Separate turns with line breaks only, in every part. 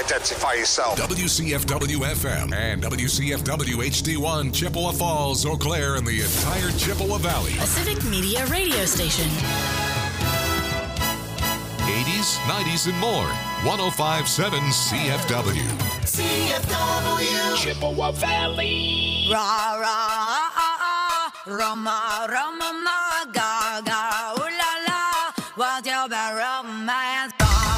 identify yourself.
WCFW-FM and WCFW-HD1, Chippewa Falls, Eau Claire, and the entire Chippewa Valley.
A civic media radio station.
80s, 90s, and more. 105.7 CFW.
CFW.
Chippewa Valley.
Ra ra Rama Rama ma ga ga ooh la la. What's your bad romance?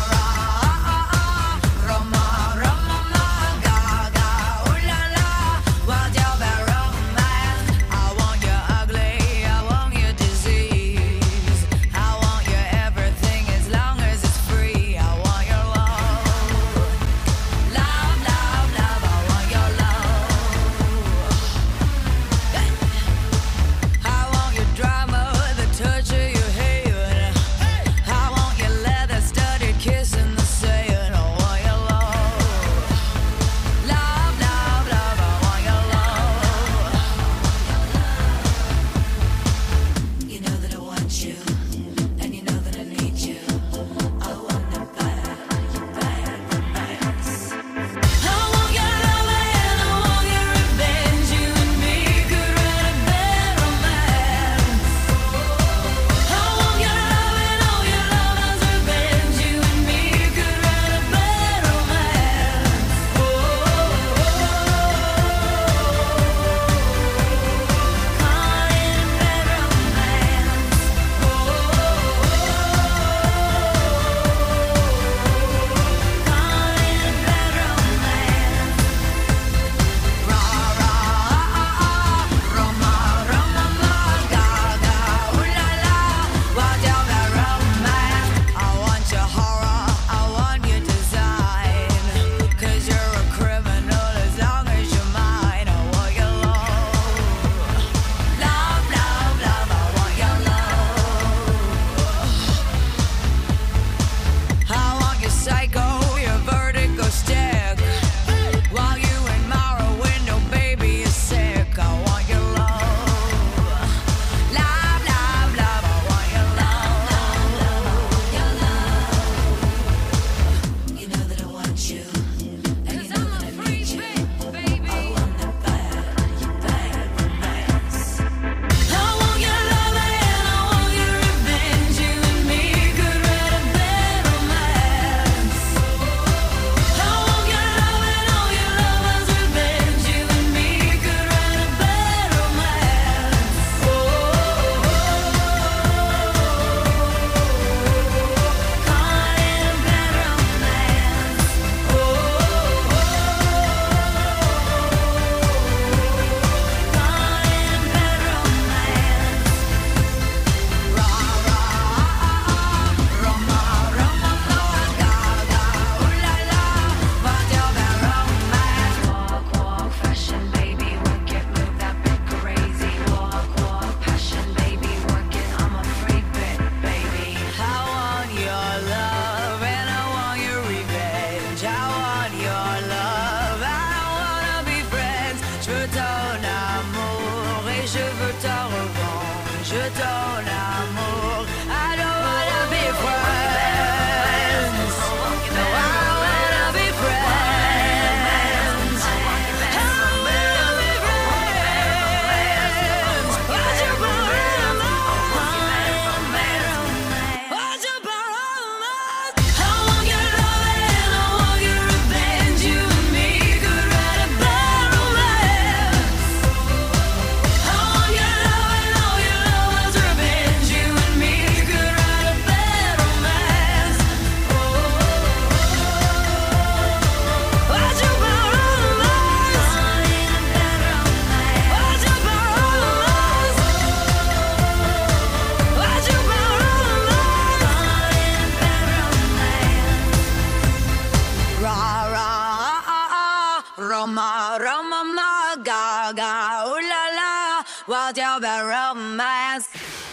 Roma, Roma, ma, ga, ga, ooh la la, what's your bad romance?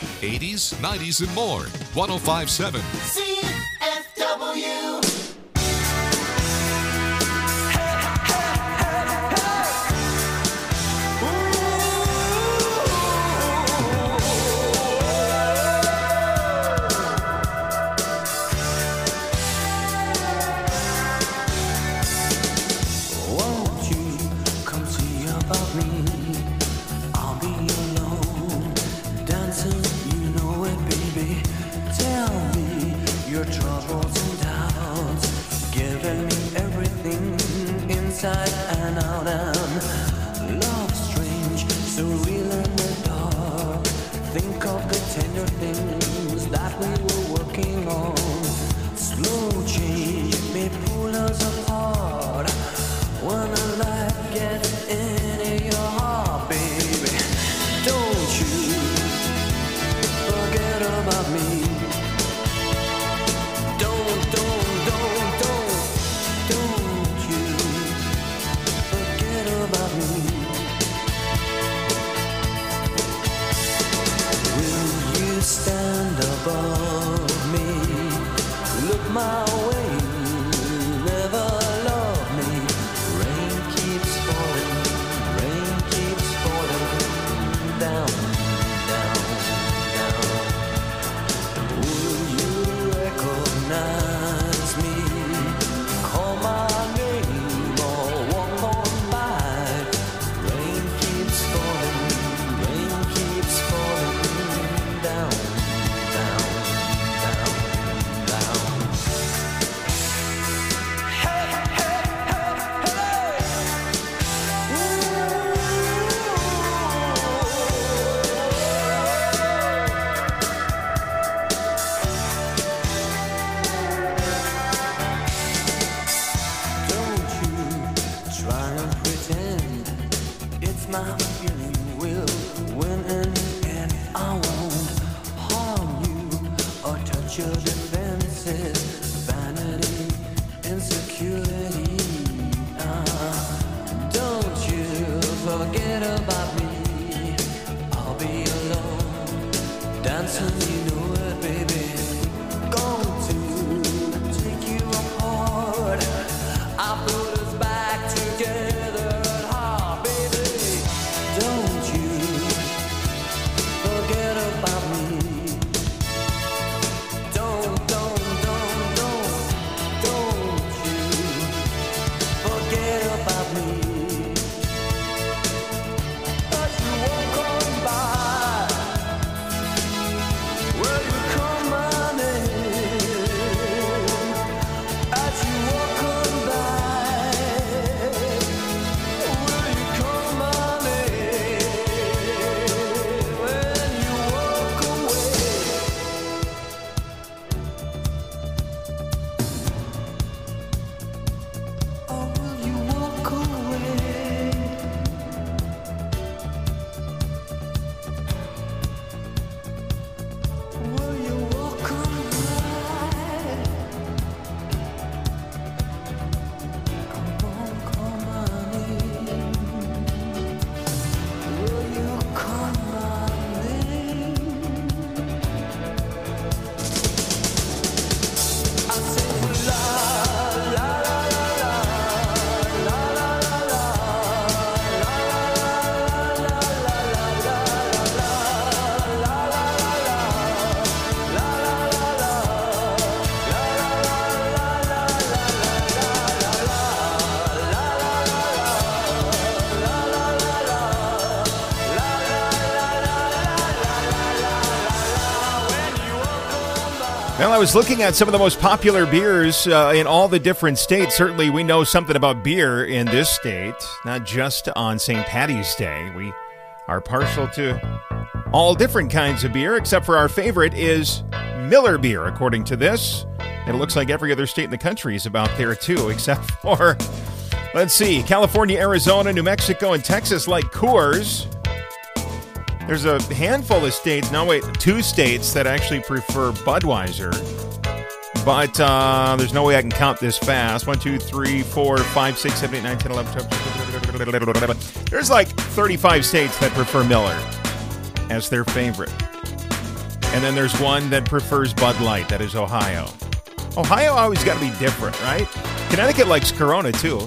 80s, 90s, and more. 105.7
CFW.
your troubles and doubts, giving me everything inside and out, and love strange, so real in the dark. Think of the tender things that we were working on. Slow change may pull us apart when a light gets into your heart, baby. Don't you forget about me. Don't you forget about me. Will you stand above me? Look my way, never love me. Rain keeps falling down, down, down. Will you recognize me? Call my name or walk on by. Rain keeps falling down, down, down, down. Hey, hey, hey, hey. Don't you try and pretend it's my feeling will win in the end. I won't harm you or touch your defenses. Vanity, insecurity. Don't you forget about me. I'll be alone, dancing, you know it, baby. Going to take you apart. I put us back together at heart, baby. Don't you forget about me. Don't you forget about me. As you walk on by, will you call my name? As you walk on by, will you call my name? When you walk away, or will you walk away? Will you walk away? Come on, call my name. Will you call my name? I say la la la la la la la la
Well, I was looking at some of the most popular beers in all the different states. Certainly, we know something about beer in this state, not just on St. Paddy's Day. We are partial to all different kinds of beer, except for our favorite is Miller beer, according to this. And it looks like every other state in the country is about there, too, except for, let's see, California, Arizona, New Mexico, and Texas like Coors. There's a handful of states, no wait, 2 states that actually prefer Budweiser. But there's no way I can count this fast. 1, 2, 3, 4, 5, 6, 7, 8, 9, 10, 11, 12. There's like 35 states that prefer Miller as their favorite. And then there's one that prefers Bud Light. That is Ohio. Ohio always got to be different, right? Connecticut likes Corona, too.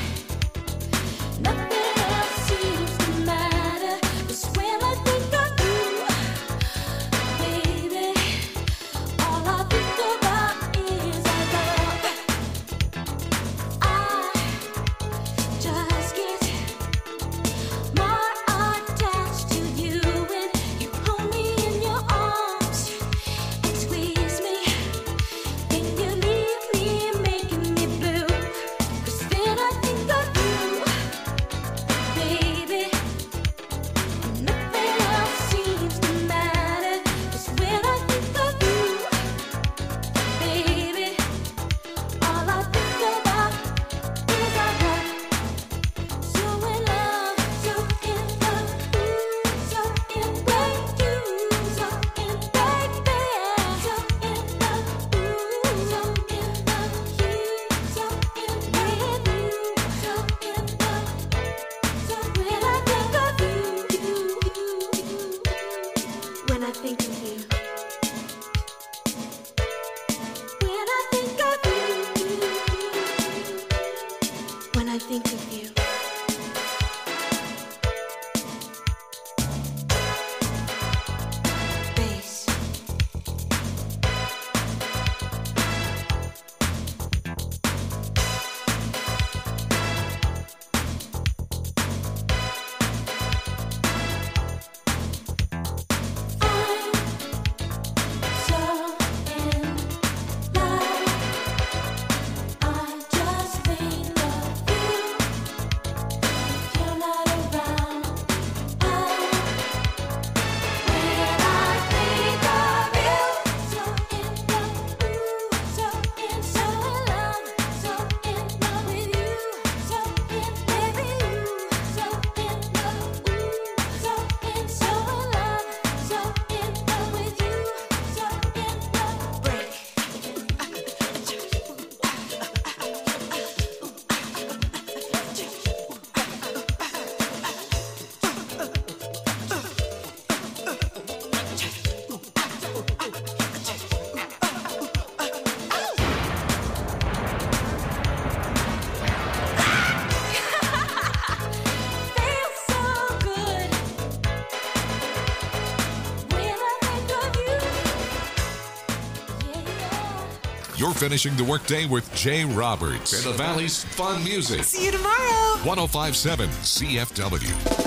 Nothing else seems to matter. Just when I think of you.
You're finishing the workday with Jay Roberts and the Valley's fun music.
See you tomorrow.
105.7 CFW.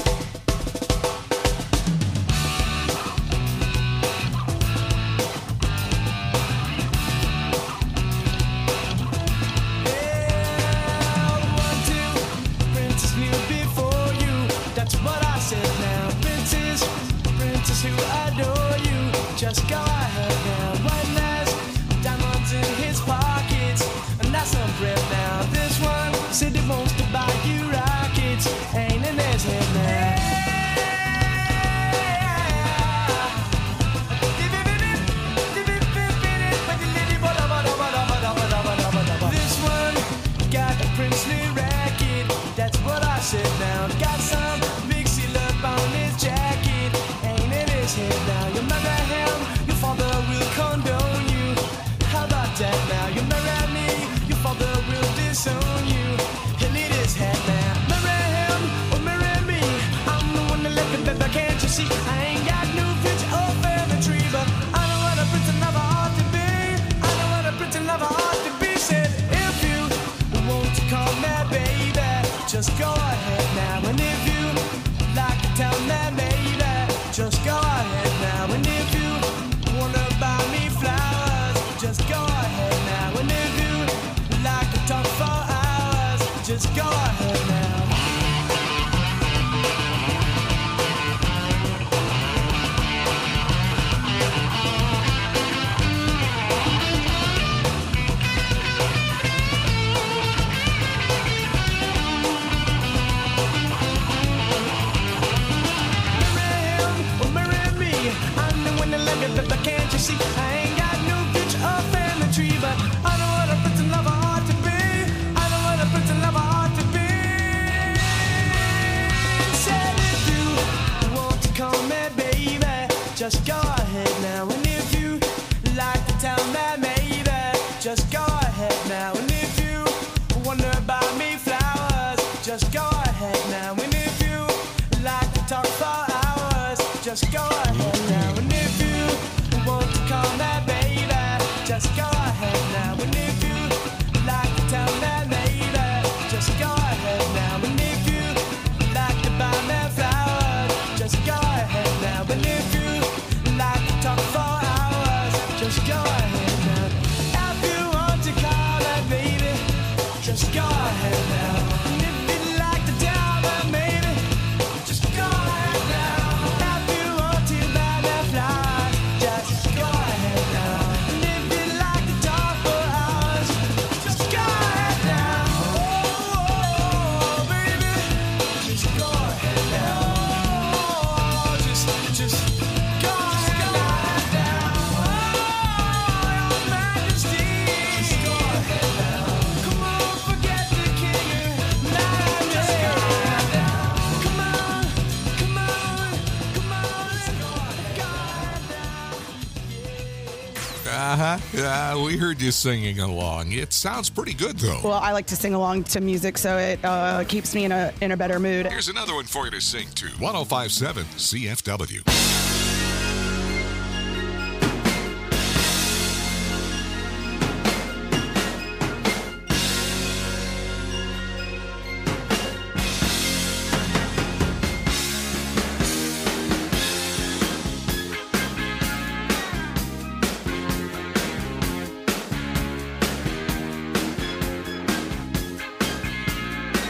Just go ahead now. One has diamonds in his pockets, and that's some bread now. This one said he wants to buy you rockets, ain't in his head now. This one got a princely racket, that's what I said now. Got some big seal up on his jacket, ain't in his head now. You marry him, your father will condone you. How about that now? You marry me, your father will disown you. He'll need his head now. Marry him or marry me, I'm the one that left the baby, can't you see? I ain't got no picture or family tree, but I know what a prince never ought to be. I know what a prince never ought to be. Said if you want to call me baby, just go ahead now. And if you like to tell me maybe, just go ahead now. And if you wanna buy me flowers, just go ahead now. And if you like to talk for hours, just go ahead now. But can't you see, I ain't got no picture or family tree, but I know what a prince and lover ought to be. I know what a prince and lover ought to be. Said if you want to call me baby, just go ahead now. And if you like to tell me maybe, just go ahead now. And if you wonder about me flowers, just go ahead now. And if you like to talk for hours, just go ahead now. And if you want to call me baby, just go ahead now. And if you like to tell me maybe, just go ahead now. And if you like to buy me flowers, just go ahead now. And if you like to talk for hours, just go ahead now. If you want to call me baby, just go ahead now. And if you like to tell me maybe, just go ahead now. If you want to buy me flowers, just go ahead now. And if you like to talk for hours, just go ahead now. Oh, baby, just go ahead now. Oh, just go ahead now. Oh, your majesty, just go ahead now. Come on, forget the king. Just go ahead now. Come on, come on, come on, go ahead now.
We heard you singing along. It sounds pretty good, though.
Well, I like to sing along to music, so it keeps me in a better mood.
Here's another one for you to sing to. 105.7 CFW.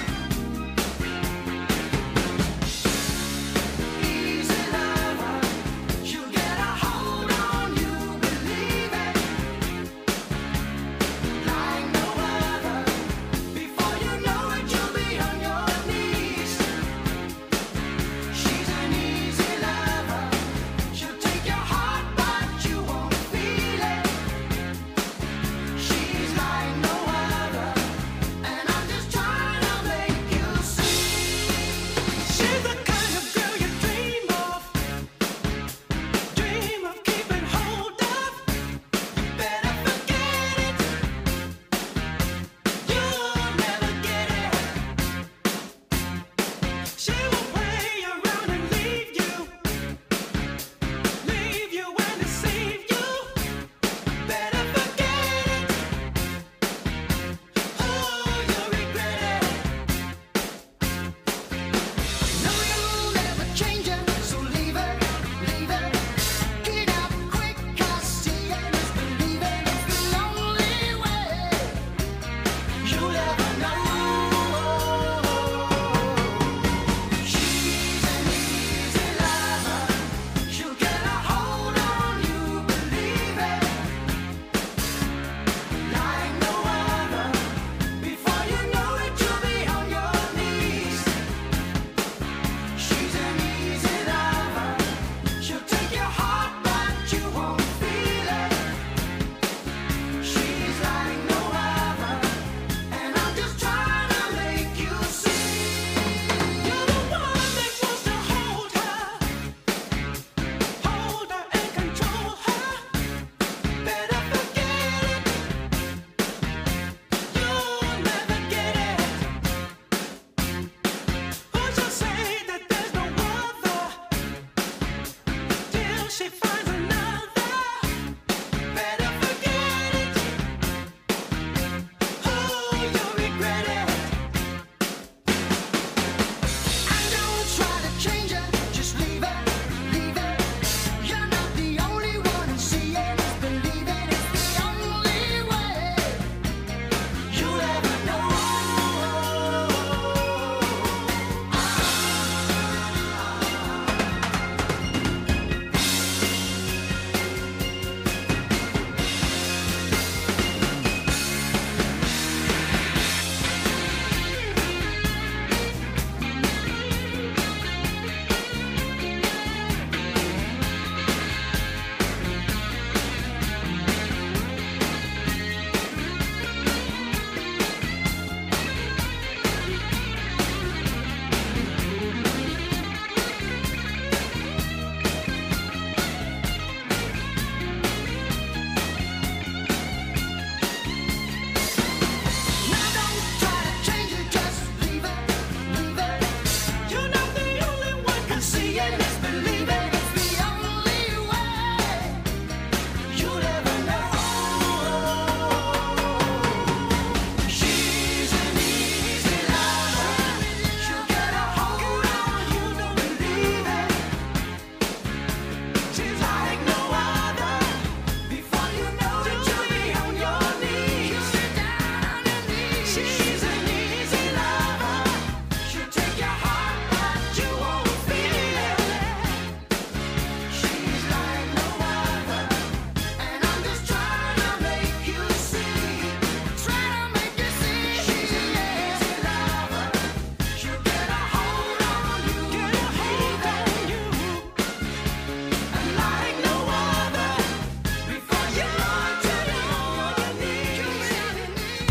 Easy lover,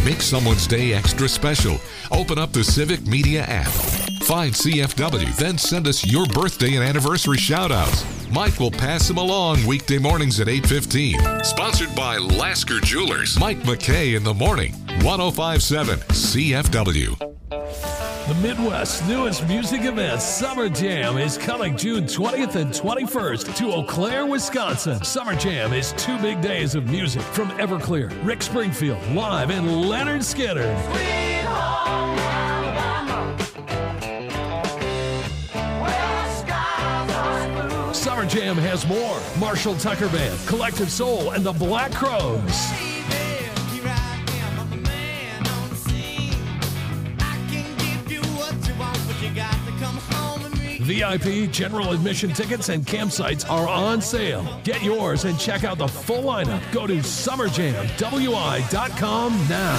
Make someone's day extra special. Open up the Civic Media app. Find CFW, then send us your birthday and anniversary shout-outs. Mike will pass them along weekday mornings at 8:15. Sponsored by Lasker Jewelers. Mike McKay in the morning. 105.7 CFW.
The Midwest's newest music event, Summer Jam, is coming June 20th and 21st to Eau Claire, Wisconsin. Summer Jam is 2 big days of music from Everclear, Rick Springfield, live, and Leonard Skinner.
Sweet home Alabama, where skies are blue.
Summer Jam has more. Marshall Tucker Band, Collective Soul, and the Black Crowes. VIP, general admission tickets, and campsites are on sale. Get yours and check out the full lineup. Go to summerjamwi.com now.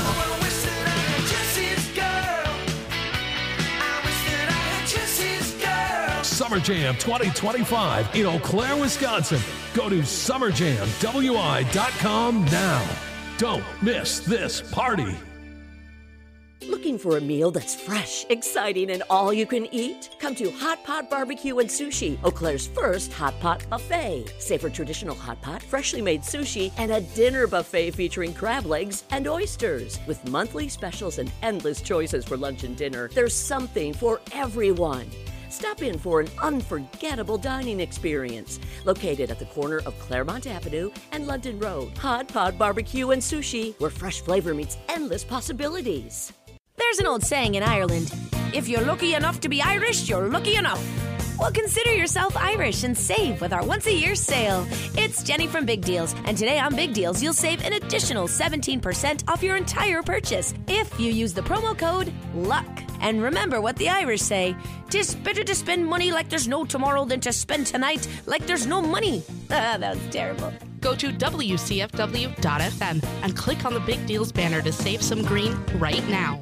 Summer Jam 2025 in Eau Claire, Wisconsin. Go to summerjamwi.com now. Don't miss this party.
Looking for a meal that's fresh, exciting, and all you can eat? Come to Hot Pot Barbecue and Sushi, Eau Claire's first hot pot buffet. Savor traditional hot pot, freshly made sushi, and a dinner buffet featuring crab legs and oysters. With monthly specials and endless choices for lunch and dinner, there's something for everyone. Stop in for an unforgettable dining experience. Located at the corner of Claremont Avenue and London Road. Hot Pot Barbecue and Sushi, where fresh flavor meets endless possibilities.
There's an old saying in Ireland, if you're lucky enough to be Irish, you're lucky enough. Well, consider yourself Irish and save with our once-a-year sale. It's Jenny from Big Deals, and today on Big Deals, you'll save an additional 17% off your entire purchase if you use the promo code LUCK. And remember what the Irish say, 'tis better to spend money like there's no tomorrow than to spend tonight like there's no money. That was terrible.
Go to WCFW.FM and click on the Big Deals banner to save some green right now.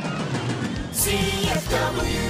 CFW.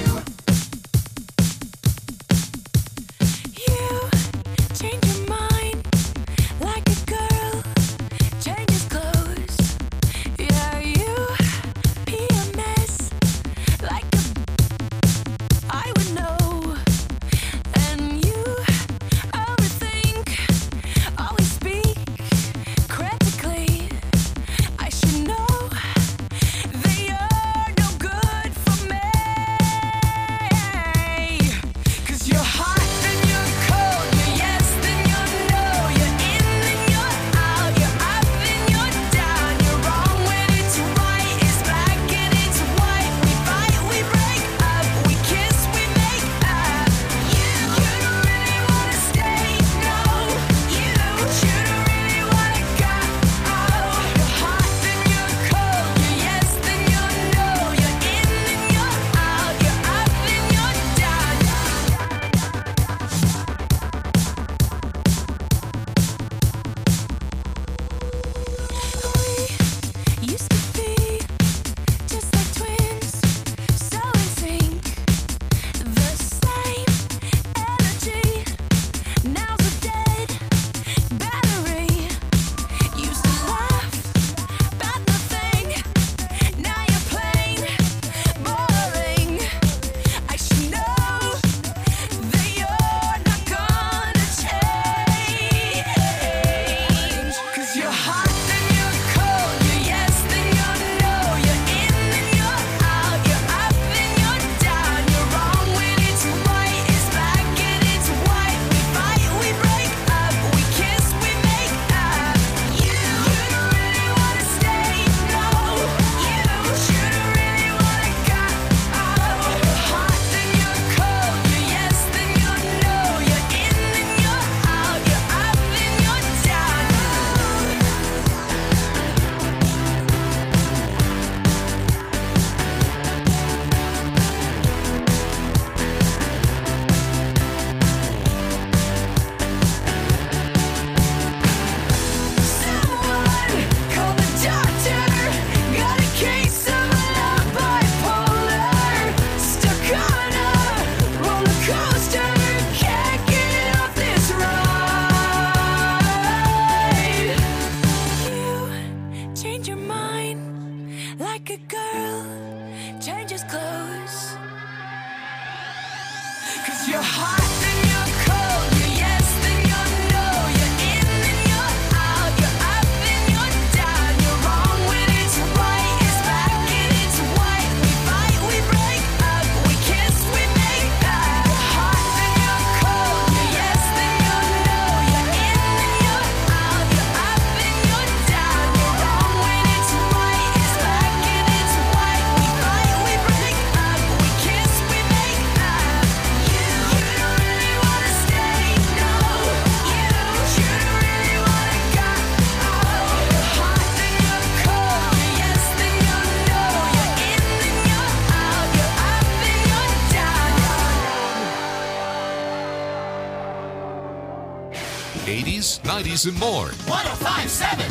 80s, 90s, and more.
105.7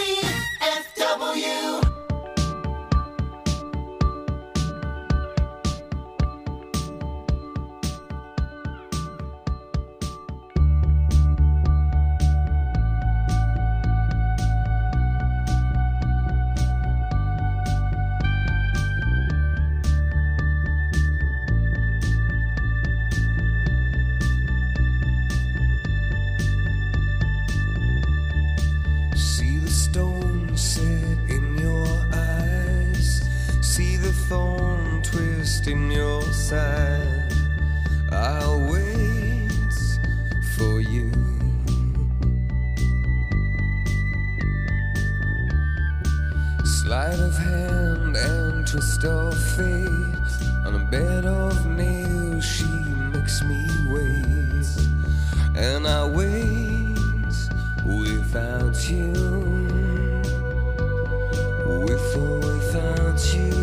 CFW.
See the stone set in your eyes. See the thorn twist in your side. I'll wait for you. Sleight of hand and twist of fate. On a bed of nails she makes me wait. And I wait without you, with or without you,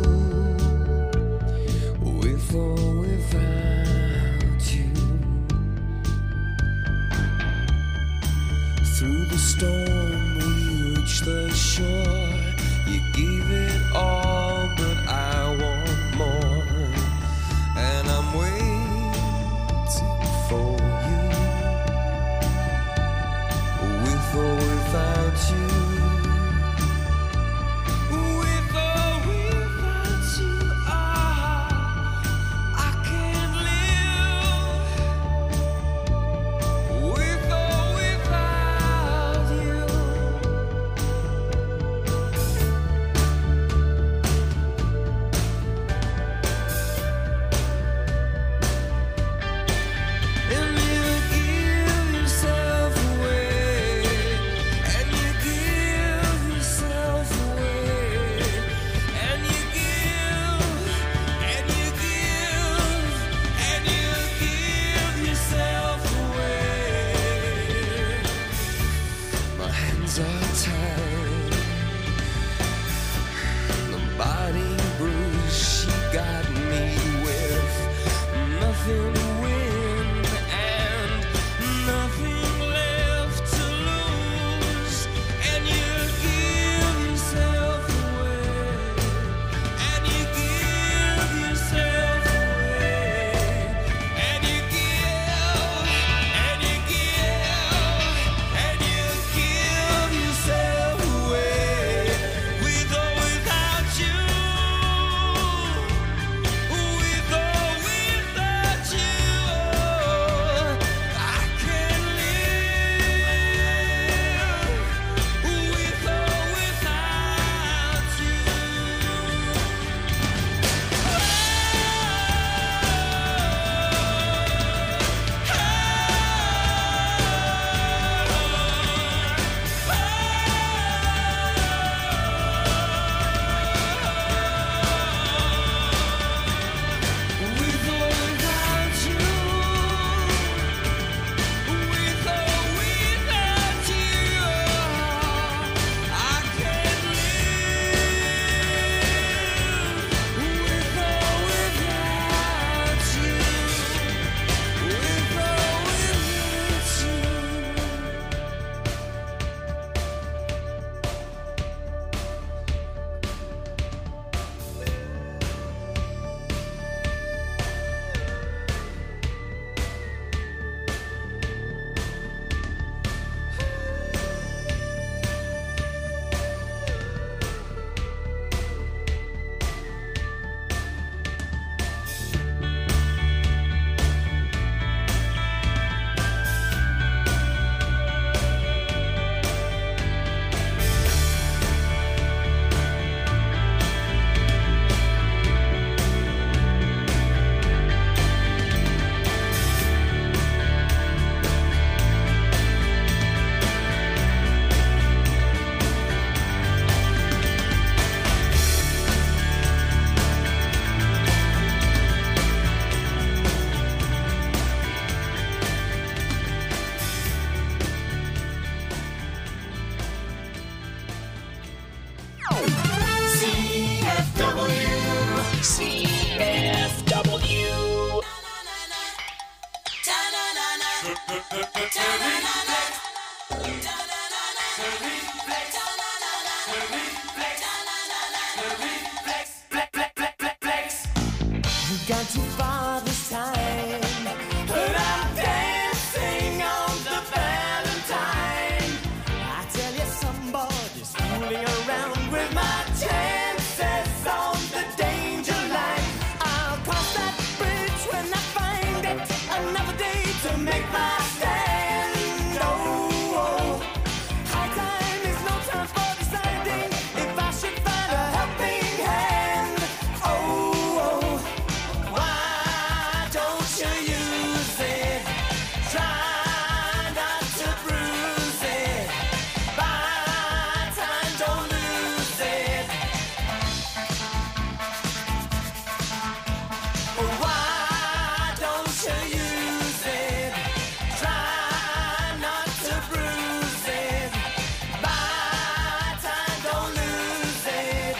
with or without you. Through the storm we reach the shore. You gave it all, but I want more. And I'm waiting for you, with or without you, with or without you, I can't live, with or without you. And you give yourself away, and you give yourself away, and you give, and you give, and you give yourself away. My hands are tied, the body bruised. She got me with nothing to win and nothing left to lose. And you give yourself away, and you give yourself away, and you give, and you give, and you give yourself away, with or without you, with or without you. I can't live, with or without you. With or without you, with or without you, I can't live, with or without you, with or
CFW.
You've gone too far this time, but I'm dancing on the Valentine. I tell you, somebody's fooling around with my chances on the danger line. I'll cross that bridge when I find it. Another day to make my stand. Oh, high time is no time for deciding if I should find a helping hand. Oh, why don't you use it? Try not to bruise it. Buy time, don't lose it. Why don't you use it? Try not to bruise it. Buy time, don't lose it.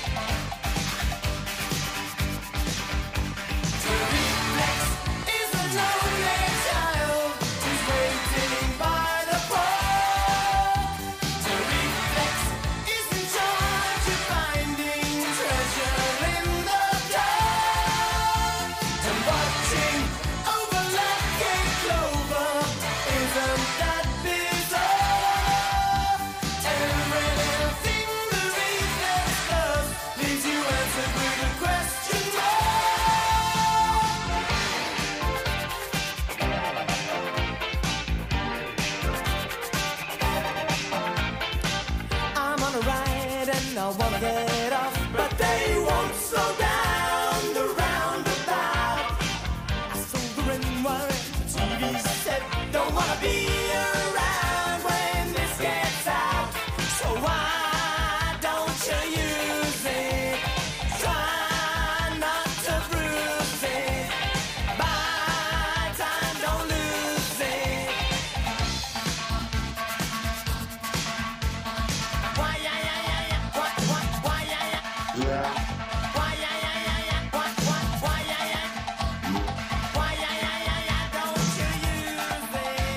To reflex is a lonely child who's waiting by the pole. To reflex is in charge of finding treasure in the dark. And watching over lucky clover, isn't that bizarre? Every little thing the reflex does leaves you answered with a question mark. I'm on a ride and I wanna get off, but they won't slow down the roundabout. I sold the ring wire, the TV set, don't wanna be around when this gets out. So why don't you use it? Try not to bruise it. Buy time, don't lose it. Why, yeah, yeah, yeah, yeah. Why, yeah, yeah. Why, yeah, yeah, yeah, yeah. Why, yeah, yeah. Why, yeah, yeah, yeah, yeah. Don't you use it?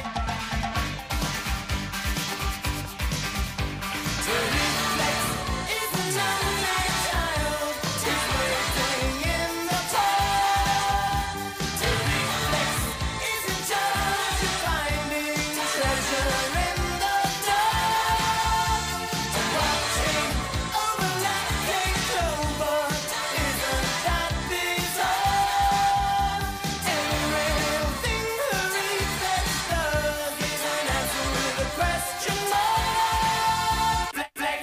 To reflex is a lonely child who's waiting in the cold. To reflex is in charge of finding treasure in the dark. And watching over lucky clover, isn't that bizarre? Every little thing the reflex does is an answer with a question mark. Flex.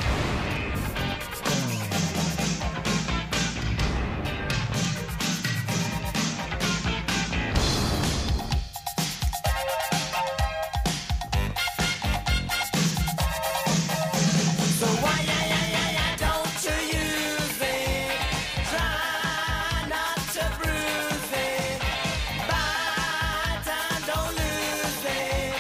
So why, yeah, yeah, yeah, yeah, don't you use it? Try not to bruise it. Buy time, don't lose it.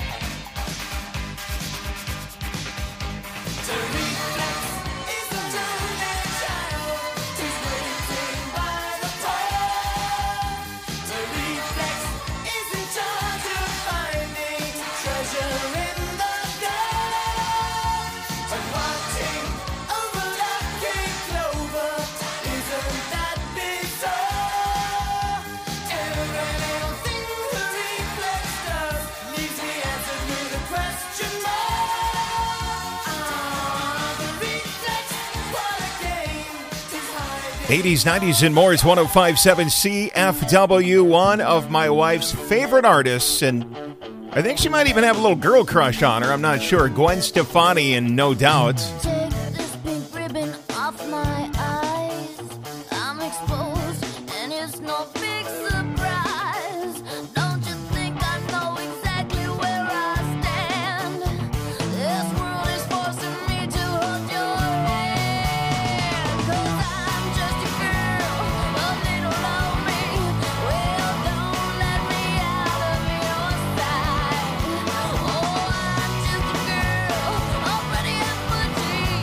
To reflex is a lonely child who's waiting by the pole. To reflex is in charge of finding treasure in the dark. And watching over lucky clover, isn't that bizarre? Every little thing the reflex does leaves me answered with a question mark. The reflex, what a game, 'tis hiding.
80s, 90s, and more. It's 105.7 CFW, one of my wife's favorite artists, and I think she might even have a little girl crush on her. I'm not sure. Gwen Stefani, and No Doubt.
Take this pink ribbon off my eyes. I'm exposed, and it's no big surprise. Don't you think I know exactly where I stand? This world is forcing me to hold your hand. 'Cause I'm just a girl, a little lonely. Well, don't let me out of your sight. Oh, I'm just a girl, already at my dreams.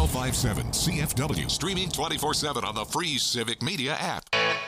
1057 CFW. Streaming 24/7 on the free Civic Media app.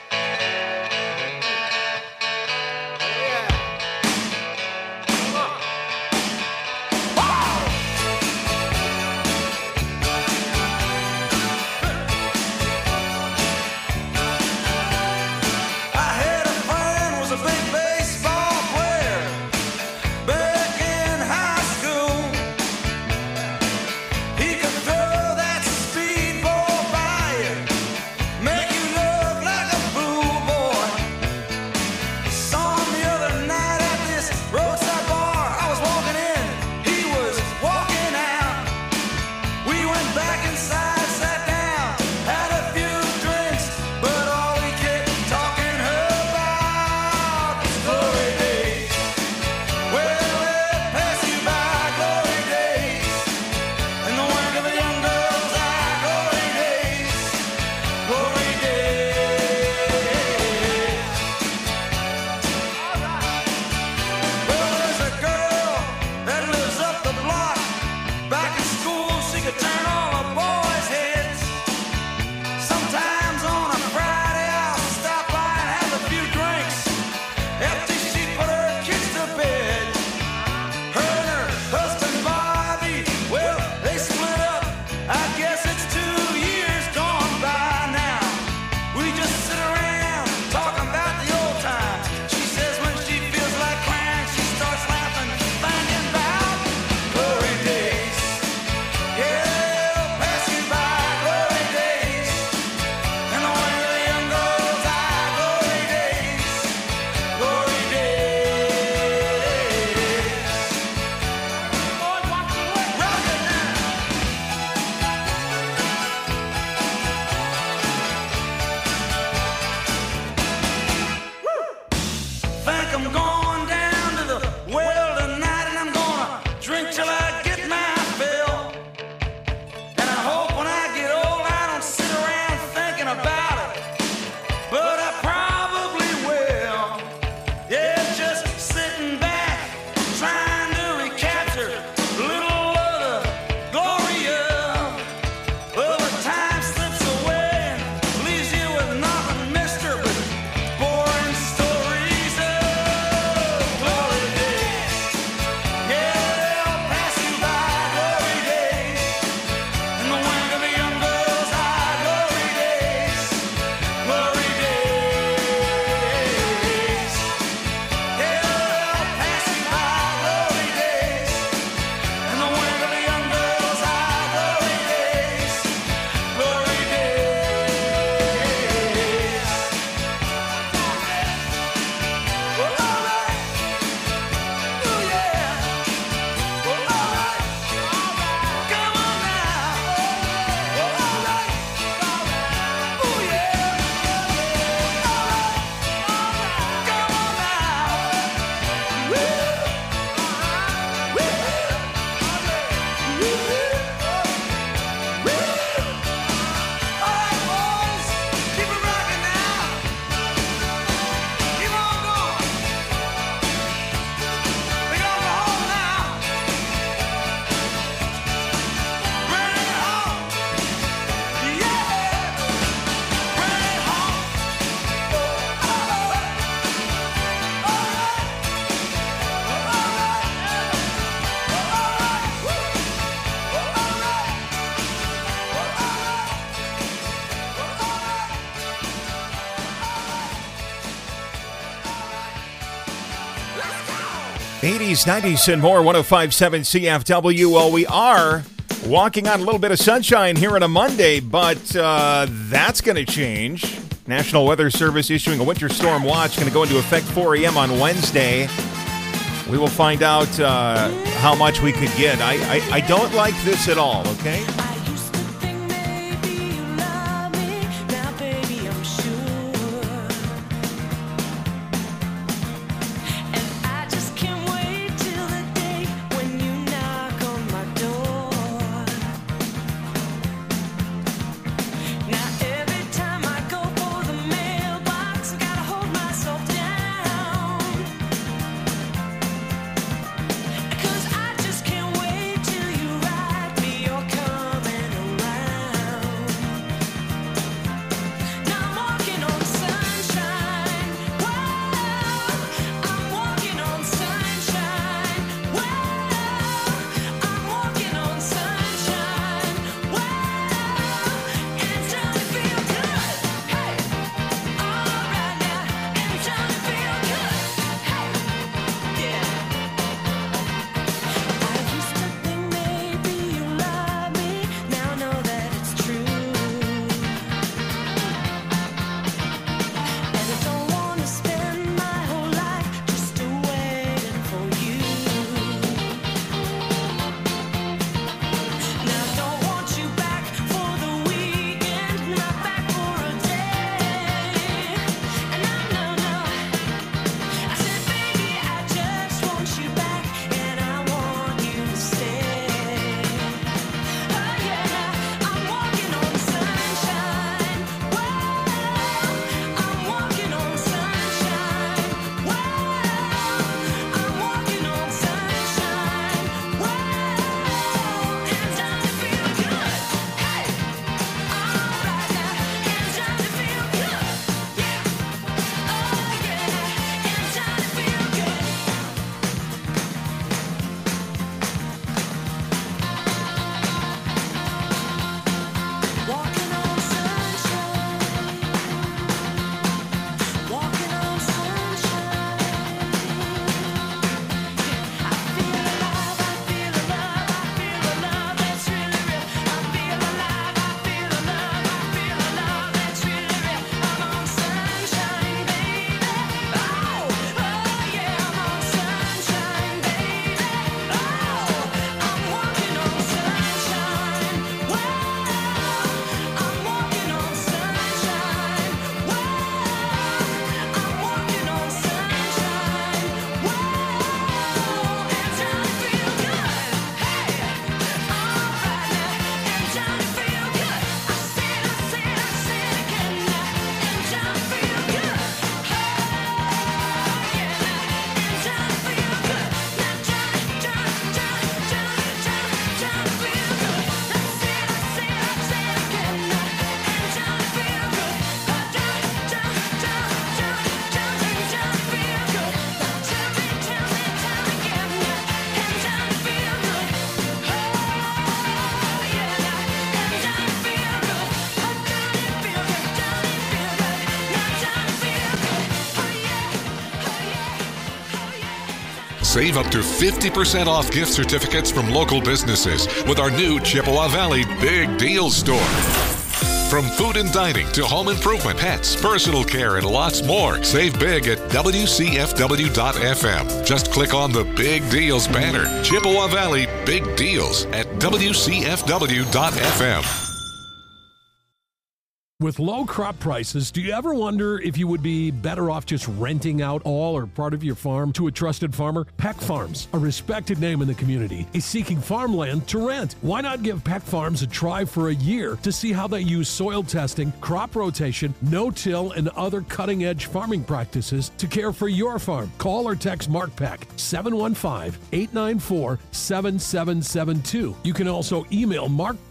'80s, '90s, and more. 105.7 CFW. Well, we are walking on a little bit of sunshine here on a Monday, but that's going to change. National Weather Service issuing a winter storm watch, going to go into effect 4 a.m. on Wednesday. We will find out how much we could get. I don't like this at all, okay?
Save up to 50% off gift certificates from local businesses with our new Chippewa Valley Big Deals store. From food and dining to home improvement, pets, personal care, and lots more. Save big at WCFW.FM. Just click on the Big Deals banner. Chippewa Valley Big Deals at WCFW.FM.
With low crop prices, do you ever wonder if you would be better off just renting out all or part of your farm to a trusted farmer? Peck Farms, a respected name in the community, is seeking farmland to rent. Why not give Peck Farms a try for a year to see how they use soil testing, crop rotation, no-till, and other cutting-edge farming practices to care for your farm? Call or text Mark Peck, 715-894-7772. You can also email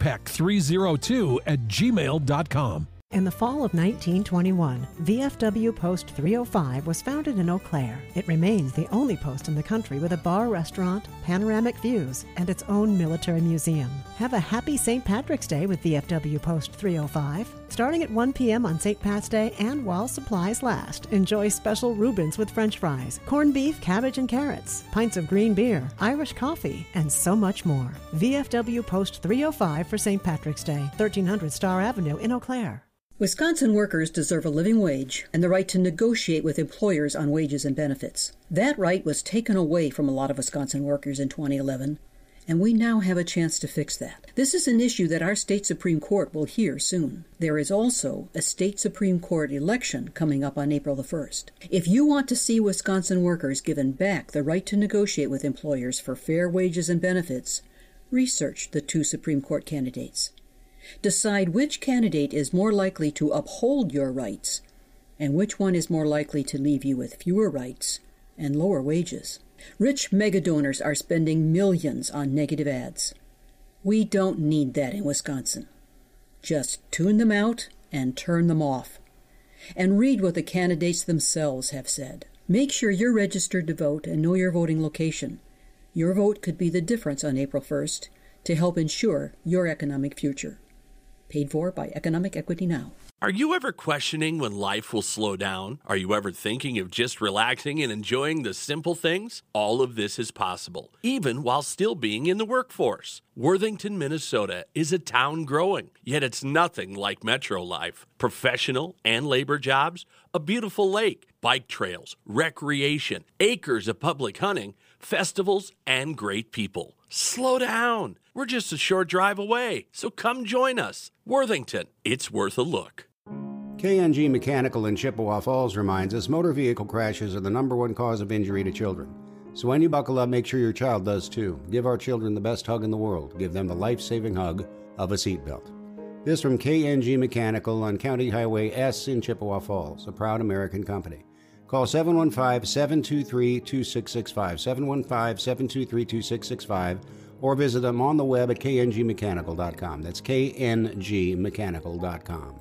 markpeck302@gmail.com.
In the fall of 1921, VFW Post 305 was founded in Eau Claire. It remains the only post in the country with a bar restaurant, panoramic views, and its own military museum. Have a happy St. Patrick's Day with VFW Post 305. Starting at 1 p.m. on St. Pat's Day and while supplies last, enjoy special Reubens with French fries, corned beef, cabbage and carrots, pints of green beer, Irish coffee, and so much more. VFW Post 305 for St. Patrick's Day, 1300 Star Avenue in Eau Claire.
Wisconsin workers deserve a living wage and the right to negotiate with employers on wages and benefits. That right was taken away from a lot of Wisconsin workers in 2011, and we now have a chance to fix that. This is an issue that our state Supreme Court will hear soon. There is also a state Supreme Court election coming up on April the 1st. If you want to see Wisconsin workers given back the right to negotiate with employers for fair wages and benefits, research the two Supreme Court candidates. Decide which candidate is more likely to uphold your rights and which one is more likely to leave you with fewer rights and lower wages. Rich megadonors are spending millions on negative ads. We don't need that in Wisconsin. Just tune them out and turn them off. And read what the candidates themselves have said. Make sure you're registered to vote and know your voting location. Your vote could be the difference on April 1st to help ensure your economic future. Paid for by Economic Equity Now.
Are you ever questioning when life will slow down? Are you ever thinking of just relaxing and enjoying the simple things? All of this is possible, even while still being in the workforce. Worthington, Minnesota is a town growing, yet it's nothing like metro life. Professional and labor jobs, a beautiful lake, bike trails, recreation, acres of public hunting, festivals, and great people. Slow down. We're just a short drive away, so come join us. Worthington, it's worth a look.
KNG Mechanical in Chippewa Falls reminds us motor vehicle crashes are the #1 cause of injury to children. So when you buckle up, make sure your child does too. Give our children the best hug in the world. Give them the life-saving hug of a seatbelt. This from KNG Mechanical on County Highway S in Chippewa Falls, a proud American company. Call 715-723-2665, 715-723-2665, or visit them on the web at kngmechanical.com. That's kngmechanical.com.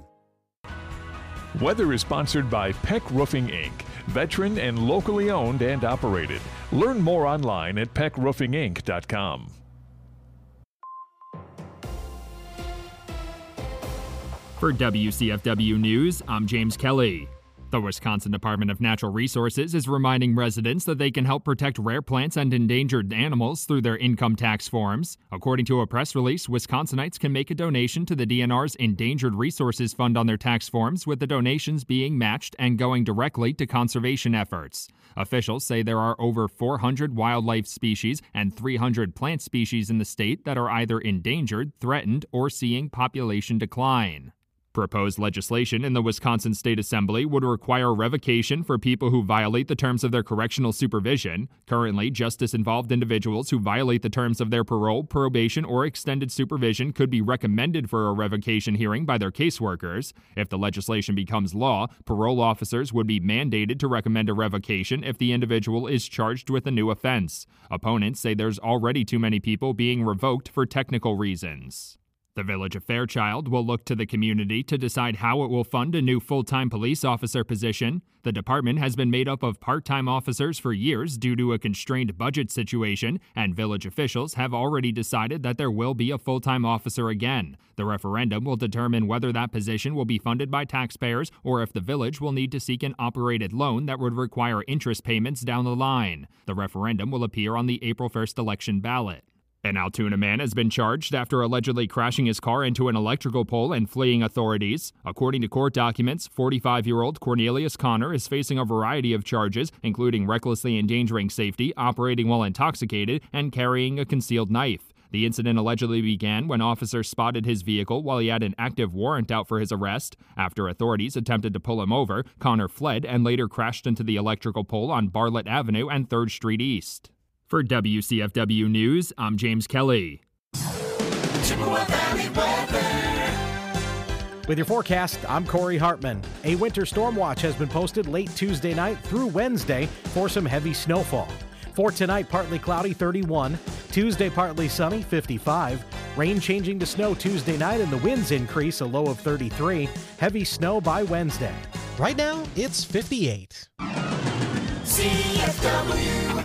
Weather is sponsored by Peck Roofing, Inc., veteran and locally owned and operated. Learn more online at peckroofinginc.com.
For WCFW News, I'm James Kelly. The Wisconsin Department of Natural Resources is reminding residents that they can help protect rare plants and endangered animals through their income tax forms. According to a press release, Wisconsinites can make a donation to the DNR's Endangered Resources Fund on their tax forms, with the donations being matched and going directly to conservation efforts. Officials say there are over 400 wildlife species and 300 plant species in the state that are either endangered, threatened, or seeing population decline. Proposed legislation in the Wisconsin State Assembly would require revocation for people who violate the terms of their correctional supervision. Currently, justice-involved individuals who violate the terms of their parole, probation, or extended supervision could be recommended for a revocation hearing by their caseworkers. If the legislation becomes law, parole officers would be mandated to recommend a revocation if the individual is charged with a new offense. Opponents say there's already too many people being revoked for technical reasons. The Village of Fairchild will look to the community to decide how it will fund a new full-time police officer position. The department has been made up of part-time officers for years due to a constrained budget situation, and village officials have already decided that there will be a full-time officer again. The referendum will determine whether that position will be funded by taxpayers or if the village will need to seek an operated loan that would require interest payments down the line. The referendum will appear on the April 1st election ballot. An Altoona man has been charged after allegedly crashing his car into an electrical pole and fleeing authorities. According to court documents, 45-year-old Cornelius Connor is facing a variety of charges, including recklessly endangering safety, operating while intoxicated, and carrying a concealed knife. The incident allegedly began when officers spotted his vehicle while he had an active warrant out for his arrest. After authorities attempted to pull him over, Connor fled and later crashed into the electrical pole on Bartlett Avenue and 3rd Street East. For WCFW News, I'm James Kelly.
Chippewa Valley weather.
With your forecast, I'm Corey Hartman. A winter storm watch has been posted late Tuesday night through Wednesday for some heavy snowfall. For tonight, partly cloudy, 31. Tuesday, partly sunny, 55. Rain changing to snow Tuesday night and the winds increase, a low of 33. Heavy snow by Wednesday.
Right now, it's 58.
CFW.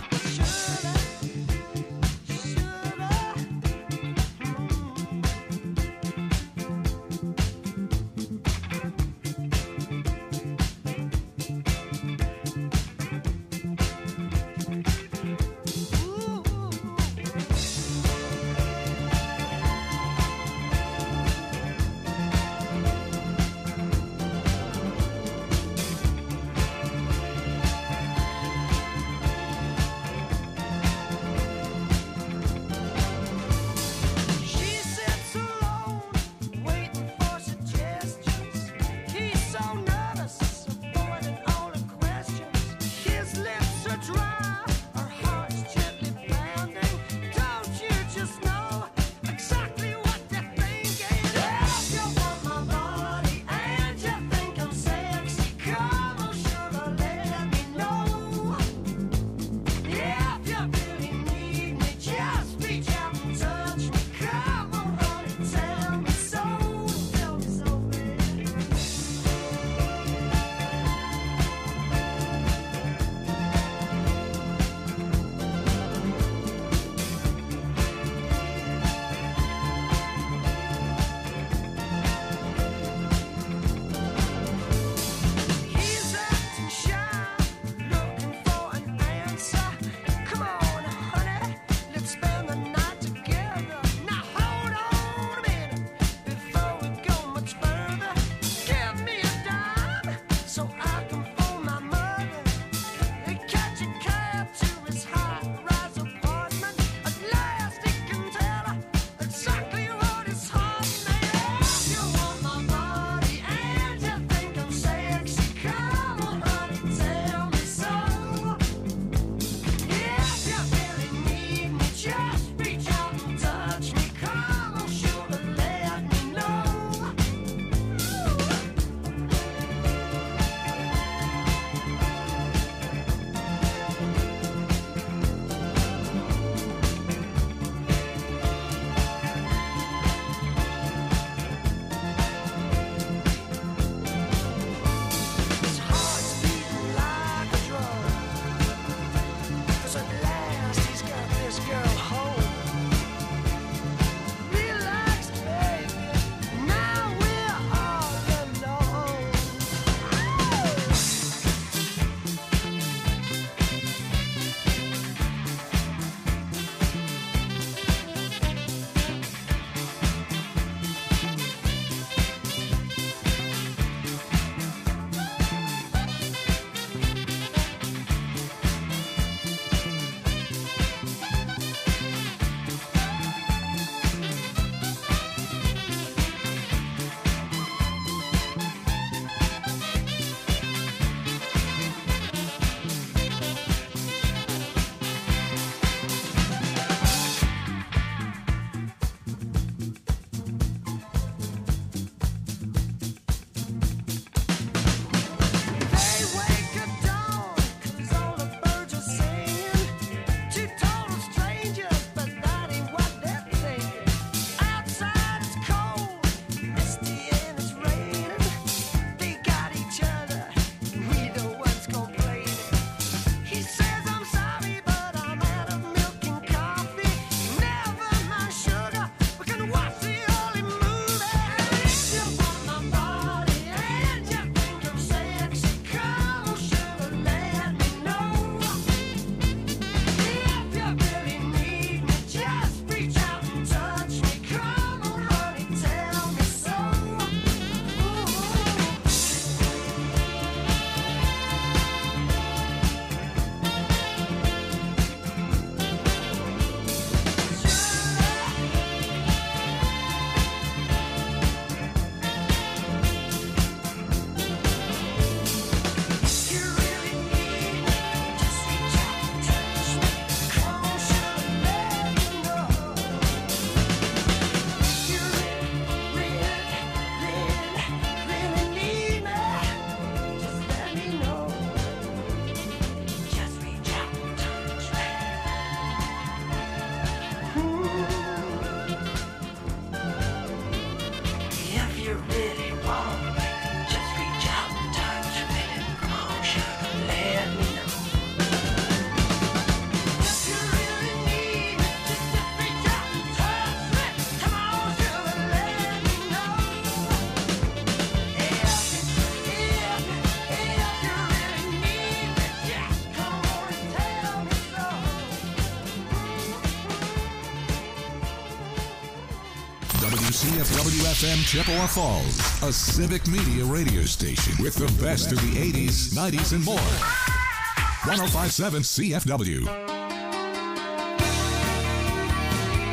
WCFW-FM Chippewa Falls, a civic media radio station with the best of the 80s, 90s, and more. 105.7 CFW.